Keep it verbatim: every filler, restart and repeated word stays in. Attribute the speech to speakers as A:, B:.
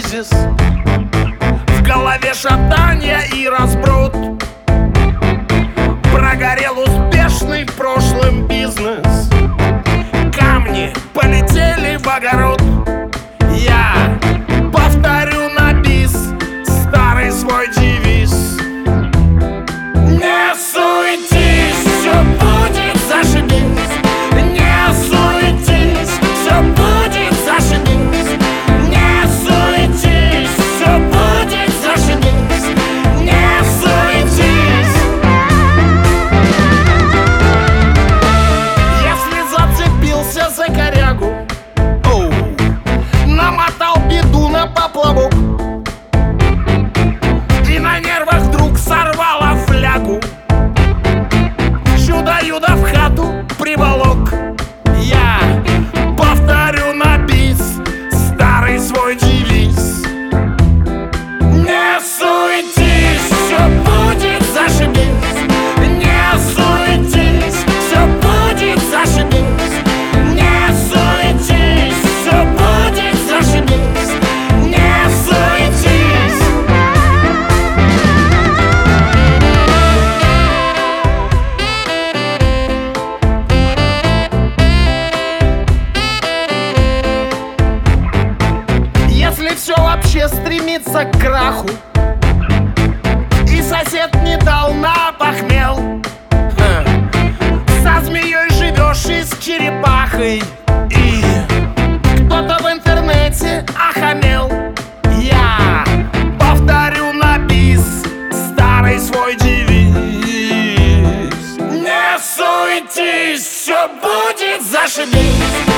A: кризис, в голове шатанье и разброд. Прогорел успешный в прошлом бизнес, камни полетели в огород. Я повторю на бис старый свой девиз: не суетись, все будет зашибись. Не суетись, все будет зашибись. Не суетись, все будет зашибись. Не суетись. Если зацепился за корягу, оу, намотал беду на поплавок и на нервах вдруг сорвала флягу, чудо-юдо в хату приволок. Я повторю на бис старый свой девиз: не суетись, все будет зашибись. Не суетись, все будет зашибись. Не суетись, все будет зашибись. Не суетись. Если все вообще стремится к краху, и сосед не дал на похмел, ха, со змеей живешь и с черепахой, и кто-то в интернете охамел. Я повторю на бис старый свой девиз: не суетись, все будет зашибись.